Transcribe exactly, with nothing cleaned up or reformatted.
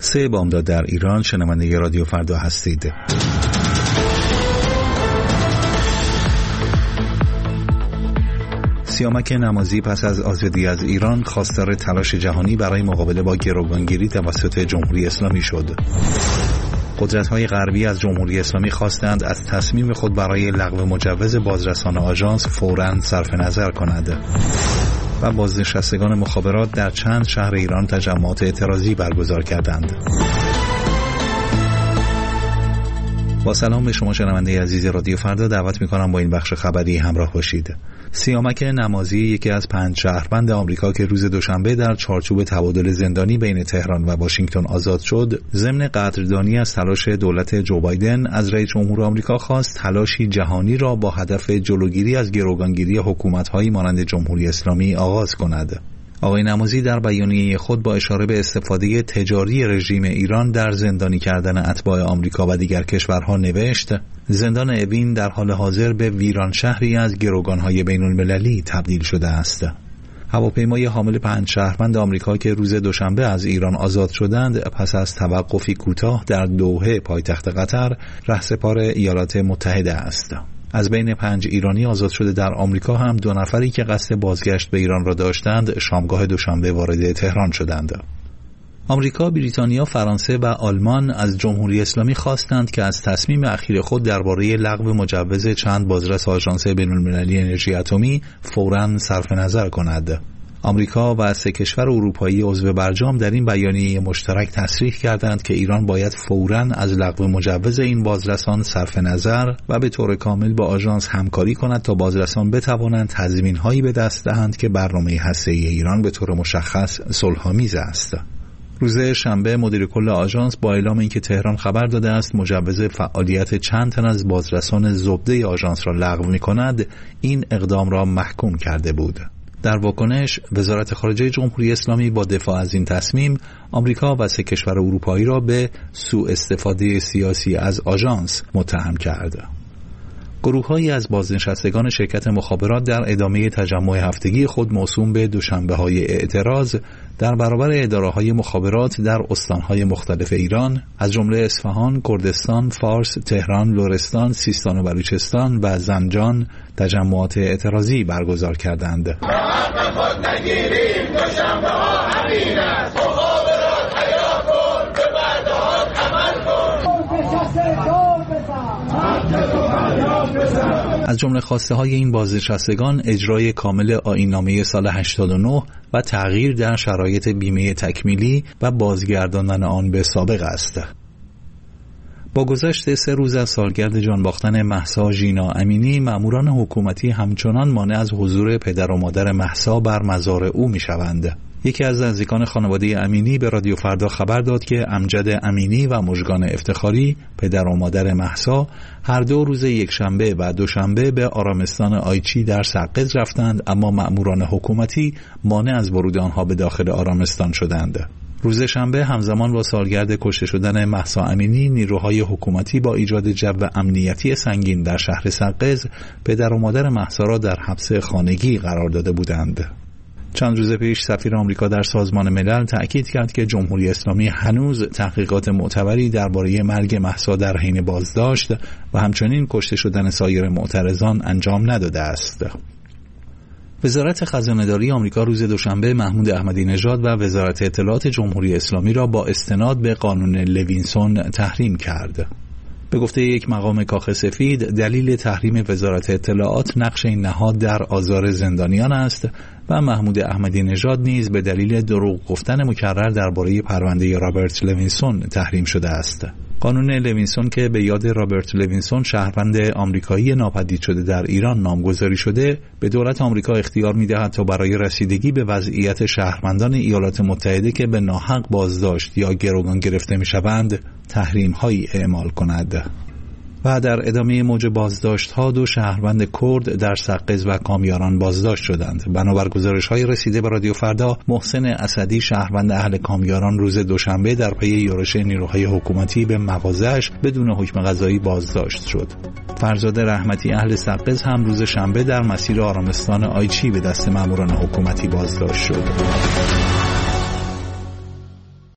سه بامداد در ایران. شنونده رادیو فردا هستید. سیامک نمازی پس از آزادی از ایران خواستار تلاش جهانی برای مقابله با گروگانگیری توسط جمهوری اسلامی شد. قدرت‌های غربی از جمهوری اسلامی خواستند از تصمیم خود برای لغو مجوز بازرسان آژانس فوراً صرف نظر کند. و بازنشستگان مخابرات در چند شهر ایران تجمعات اعتراضی برگزار کردند. با سلام به شما شنونده عزیز رادیو فردا، دعوت می‌کنم با این بخش خبری همراه باشید. سیامک نمازی، یکی از پنج شهروند آمریکا که روز دوشنبه در چارچوب تبادل زندانی بین تهران و واشنگتن آزاد شد، ضمن قدردانی از تلاش دولت جو بایدن از رئیس جمهور آمریکا خواست تلاشی جهانی را با هدف جلوگیری از گروگانگیری حکومت‌هایی مانند جمهوری اسلامی آغاز کند. آقای نمازی در بیانیه خود با اشاره به استفاده تجاری رژیم ایران در زندانی کردن اتباع آمریکا و دیگر کشورها نوشت: زندان اوین در حال حاضر به ویران شهری از گروگان‌های بین‌المللی تبدیل شده است. هواپیمای حامل پنج شهروند آمریکا که روز دوشنبه از ایران آزاد شدند، پس از توقفی کوتاه در دوحه پایتخت قطر، رهسپار ایالات متحده است. از بین پنج ایرانی آزاد شده در آمریکا هم دو نفری که قصد بازگشت به ایران را داشتند شامگاه دوشنبه وارد تهران شدند. آمریکا، بریتانیا، فرانسه و آلمان از جمهوری اسلامی خواستند که از تصمیم اخیر خود درباره لغو مجوز چند بازرس آژانس بین‌المللی انرژی اتمی فوراً صرف نظر کند. آمریکا و سه کشور اروپایی عضو برجام در این بیانیه مشترک تصریح کردند که ایران باید فوراً از لغو مجوز این بازرسان صرف نظر و به طور کامل با آژانس همکاری کند تا بازرسان بتوانند تضمین‌هایی به دست دهند که برنامه هسته‌ای ایران به طور مشخص صلح‌آمیز است. روز شنبه مدیر کل آژانس با اعلام اینکه تهران خبر داده است مجوز فعالیت چند تن از بازرسان زبده آژانس را لغو می‌کند، این اقدام را محکوم کرده بود. در واکنش، وزارت خارجه جمهوری اسلامی با دفاع از این تصمیم، آمریکا و سه کشور اروپایی را به سوء استفاده سیاسی از آژانس متهم کرد. گروه‌هایی از بازنشستگان شرکت مخابرات در ادامه تجمع هفتگی خود موسوم به دوشنبه‌های اعتراض در برابر اداره‌های مخابرات در استان‌های مختلف ایران از جمله اصفهان، کردستان، فارس، تهران، لرستان، سیستان و بلوچستان و زنجان تجمعات اعتراضی برگزار کردند. حق خود نگیریم، دوشنبه‌ها همین است. مخابرات حیا کن، به وعده‌هات عمل کن. از جمله خواسته های این بازنشستگان اجرای کامل آیین‌نامه سال هشتاد و نه و تغییر در شرایط بیمه تکمیلی و بازگرداندن آن به سابق است. با گذشت سه روز از سالگرد جان باختن مهسا ژینا امینی، ماموران حکومتی همچنان مانع از حضور پدر و مادر مهسا بر مزار او می‌شوند. یکی از نزدیکان خانواده امینی به رادیو فردا خبر داد که امجد امینی و مژگان افتخاری، پدر و مادر مهسا، هر دو روز یکشنبه و دوشنبه به آرامستان آیچی در سقز رفتند، اما ماموران حکومتی مانع از ورود آنها به داخل آرامستان شدند. روز شنبه همزمان با سالگرد کشته شدن مهسا امینی، نیروهای حکومتی با ایجاد جو امنیتی سنگین در شهر سقز، پدر و مادر مهسا را در حبس خانگی قرار داده بودند. چند روز پیش سفیر آمریکا در سازمان ملل تأکید کرد که جمهوری اسلامی هنوز تحقیقات معتبری درباره مرگ مهسا در حین بازداشت و همچنین کشته شدن سایر معترضان انجام نداده است. وزارت خزانه‌داری آمریکا روز دوشنبه محمود احمدی نژاد و وزارت اطلاعات جمهوری اسلامی را با استناد به قانون لوینسون تحریم کرد. به گفته یک مقام کاخ سفید، دلیل تحریم وزارت اطلاعات نقش این نهاد در آزار زندانیان است و محمود احمدی نژاد نیز به دلیل دروغ گفتن مکرر درباره پرونده رابرت لوینسون تحریم شده است. قانون لوینسون که به یاد رابرت لوینسون، شهروند آمریکایی ناپدید شده در ایران، نامگذاری شده، به دولت آمریکا اختیار می‌دهد تا برای رسیدگی به وضعیت شهروندان ایالات متحده که به ناحق بازداشت یا گروگان گرفته می‌شوند، تحریم‌هایی اعمال کند. و در ادامه موج بازداشت‌ها دو شهروند کرد در سقز و کامیاران بازداشت شدند. بنابر گزارش‌های رسیده به رادیو فردا، محسن اسدی شهروند اهل کامیاران روز دوشنبه در پی یورش نیروهای حکومتی به مغازه‌اش بدون حکم قضایی بازداشت شد. فرزاد رحمتی اهل سقز هم روز شنبه در مسیر آرامستان آیچی به دست ماموران حکومتی بازداشت شد.